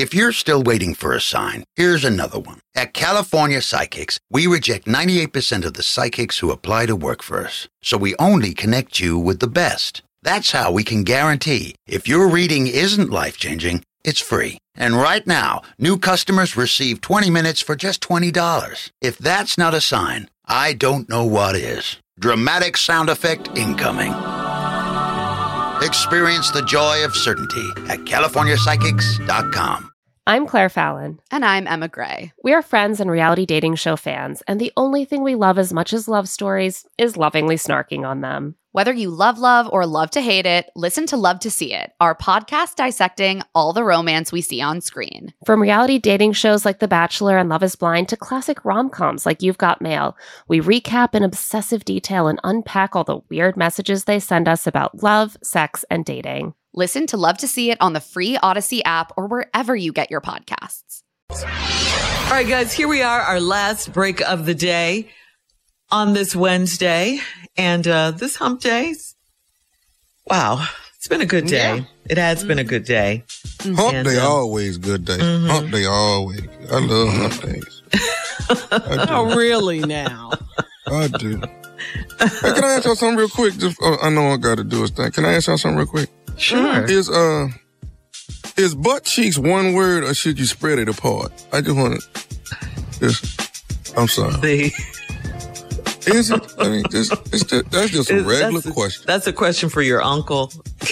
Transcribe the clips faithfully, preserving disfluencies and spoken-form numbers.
If you're still waiting for a sign, here's another one. At California Psychics, we reject ninety-eight percent of the psychics who apply to work for us. So we only connect you with the best. That's how we can guarantee if your reading isn't life-changing, it's free. And right now, new customers receive twenty minutes for just twenty dollars. If that's not a sign, I don't know what is. Dramatic sound effect incoming. Experience the joy of certainty at California Psychics dot com. I'm Claire Fallon. And I'm Emma Gray. We are friends and reality dating show fans, and the only thing we love as much as love stories is lovingly snarking on them. Whether you love love or love to hate it, listen to Love to See It, our podcast dissecting all the romance we see on screen. From reality dating shows like The Bachelor and Love is Blind to classic rom-coms like You've Got Mail, we recap in obsessive detail and unpack all the weird messages they send us about love, sex, and dating. Listen to Love to See It on the free Odyssey app or wherever you get your podcasts. All right, guys, here we are, our last break of the day on this Wednesday. And uh, this hump day, wow, it's been a good day. Yeah. It has mm-hmm. been a good day. Hump and, day um, always good day. Mm-hmm. Hump day always. I love hump days. Oh, really now? I do. Hey, can I ask y'all something real quick? Just, uh, I know I got to do this thing. Can I ask y'all something real quick? Sure. Is uh, is butt cheeks one word or should you spread it apart? I just want to. Just, I'm sorry. The Is it? I mean, just, it's just, that's just a regular that's a, question. That's a question for your uncle.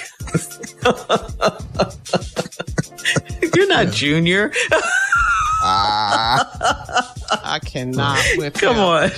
You're not Junior. Ah, I cannot with Come him. on.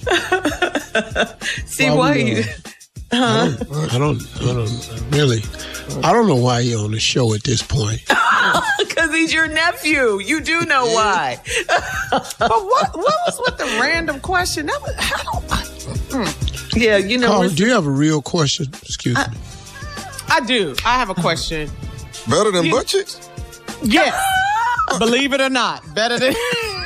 See, why, why we, you... Uh, Huh? I don't, I don't, I don't, really, I don't know why you're on the show at this point. Because he's your nephew. You do know why. But what, what was with the random question? That was, how, mm. Yeah, you know. Carl, do you have a real question? Excuse I, me. I do. I have a question. Better than you, butt cheeks? Yes. Believe it or not. Better than...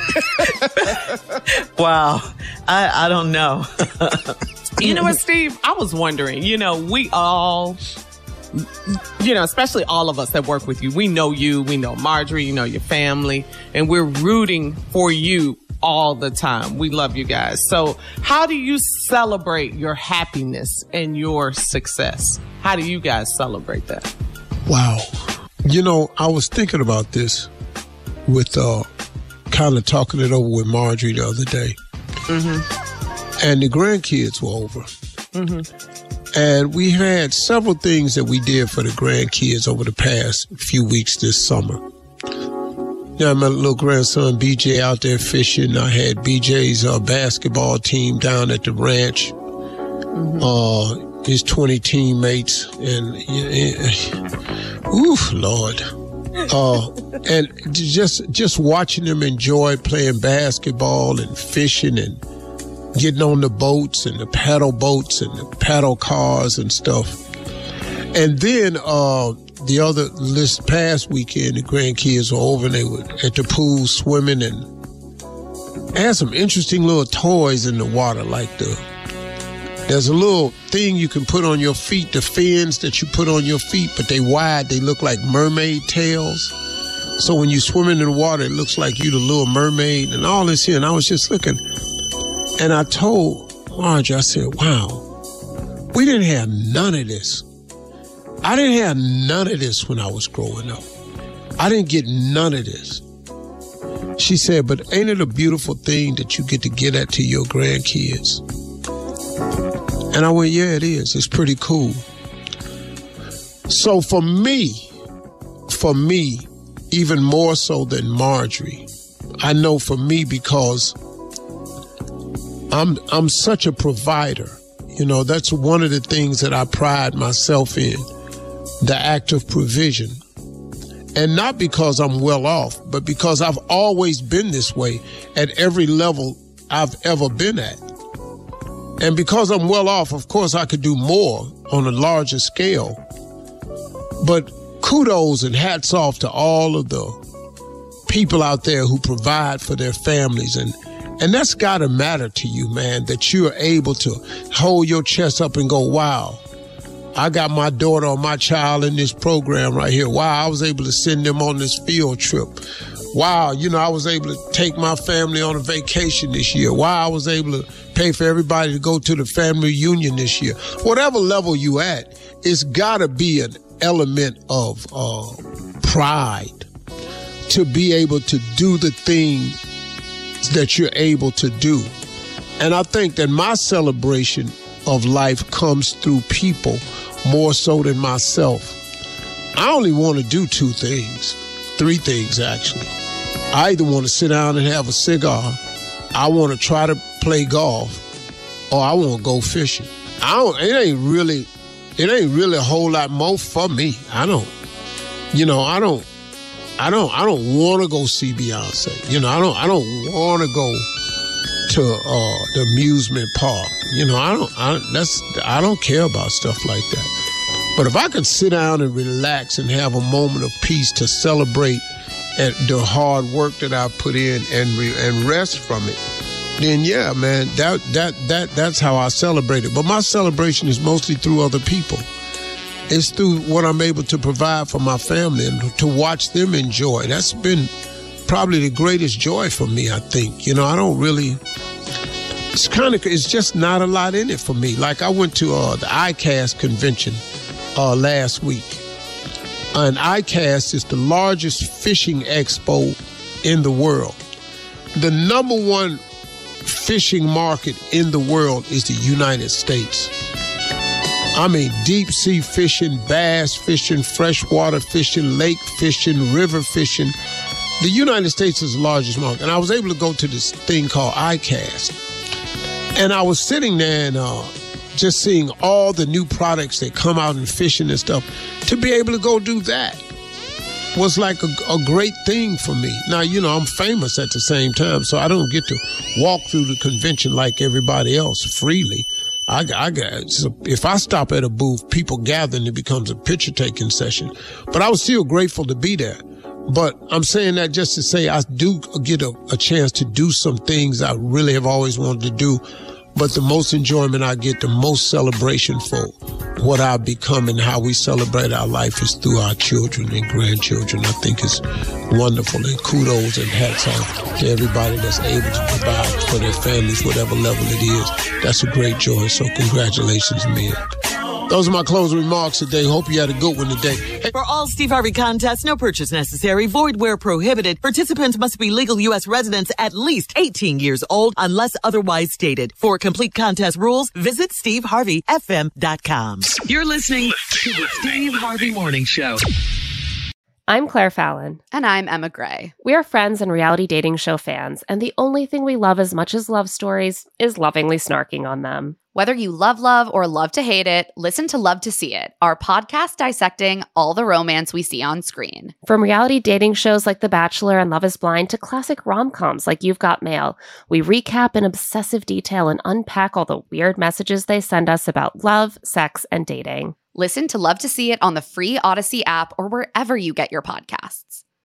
Wow. I, I don't know. You know what, Steve? I was wondering, you know, we all, you know, especially all of us that work with you, we know you, we know Marjorie, you know your family, and we're rooting for you all the time. We love you guys. So how do you celebrate your happiness and your success? How do you guys celebrate that? Wow. You know, I was thinking about this with, uh, kind of talking it over with Marjorie the other day. Mm-hmm. And the grandkids were over. Mm-hmm. And we had several things that we did for the grandkids over the past few weeks this summer. Now, my little grandson, B J, out there fishing. I had B J's uh, basketball team down at the ranch. Mm-hmm. Uh, his twenty teammates. And, uh, oof, Lord. Uh, and just, just watching them enjoy playing basketball and fishing and getting on the boats and the paddle boats and the paddle cars and stuff. And then uh, the other, this past weekend, the grandkids were over and they were at the pool swimming and had some interesting little toys in the water, like the, there's a little thing you can put on your feet, the fins that you put on your feet, but they wide, they look like mermaid tails. So when you swim in the water, it looks like you the little mermaid and all this here. And I was just looking. And I told Marge, I said, wow, we didn't have none of this. I didn't have none of this when I was growing up. I didn't get none of this. She said, but ain't it a beautiful thing that you get to get at to your grandkids? And I went, yeah, it is. It's pretty cool. So for me, for me, even more so than Marjorie, I know for me because I'm I'm such a provider. You know, that's one of the things that I pride myself in, the act of provision. And not because I'm well off, but because I've always been this way at every level I've ever been at. And because I'm well off, of course, I could do more on a larger scale. But kudos and hats off to all of the people out there who provide for their families. And And that's got to matter to you, man, that you are able to hold your chest up and go, wow, I got my daughter or my child in this program right here. Wow, I was able to send them on this field trip. Wow, you know, I was able to take my family on a vacation this year. Wow, I was able to pay for everybody to go to the family reunion this year. Whatever level you at, it's got to be an element of uh, pride to be able to do the things that you're able to do. And I think that my celebration of life comes through people more so than myself. I only want to do two things, three things actually. I either want to sit down and have a cigar, I want to try to play golf, or I want to go fishing. I don't, it ain't really, it ain't really a whole lot more for me. I don't, you know, I don't, I don't, I don't want to go see Beyonce. You know, I don't, I don't want to go to uh, the amusement park. You know, I don't, I, that's, I don't care about stuff like that. But if I could sit down and relax and have a moment of peace to celebrate at the hard work that I put in and re, and rest from it, then yeah, man, that that that that's how I celebrate it. But my celebration is mostly through other people. It's through what I'm able to provide for my family and to watch them enjoy. That's been probably the greatest joy for me, I think. You know, I don't really, it's kind of, it's just not a lot in it for me. Like I went to uh, the I C A S convention uh, last week. And I C A S is the largest fishing expo in the world. The number one fishing market in the world is the United States. I mean, deep sea fishing, bass fishing, freshwater fishing, lake fishing, river fishing. The United States is the largest market. And I was able to go to this thing called I C A S. And I was sitting there and uh, just seeing all the new products that come out in fishing and stuff. To be able to go do that was like a, a great thing for me. Now, you know, I'm famous at the same time, so I don't get to walk through the convention like everybody else freely. I, I got, so if I stop at a booth, people gather and it becomes a picture-taking session. But I was still grateful to be there. But I'm saying that just to say I do get a, a chance to do some things I really have always wanted to do. But the most enjoyment I get, the most celebration for what I've become and how we celebrate our life is through our children and grandchildren. I think it's wonderful, and kudos and hats off to everybody that's able to provide for their families, whatever level it is. That's a great joy, so congratulations, men. Those are my closing remarks today. Hope you had a good one today. Hey. For all Steve Harvey contests, no purchase necessary, void where prohibited. Participants must be legal U S residents at least eighteen years old unless otherwise stated. For complete contest rules, visit steve harvey f m dot com. You're listening to the Steve Harvey Morning Show. I'm Claire Fallon. And I'm Emma Gray. We are friends and reality dating show fans, and the only thing we love as much as love stories is lovingly snarking on them. Whether you love love or love to hate it, listen to Love to See It, our podcast dissecting all the romance we see on screen. From reality dating shows like The Bachelor and Love is Blind to classic rom-coms like You've Got Mail, we recap in obsessive detail and unpack all the weird messages they send us about love, sex, and dating. Listen to Love to See It on the free Odyssey app or wherever you get your podcasts.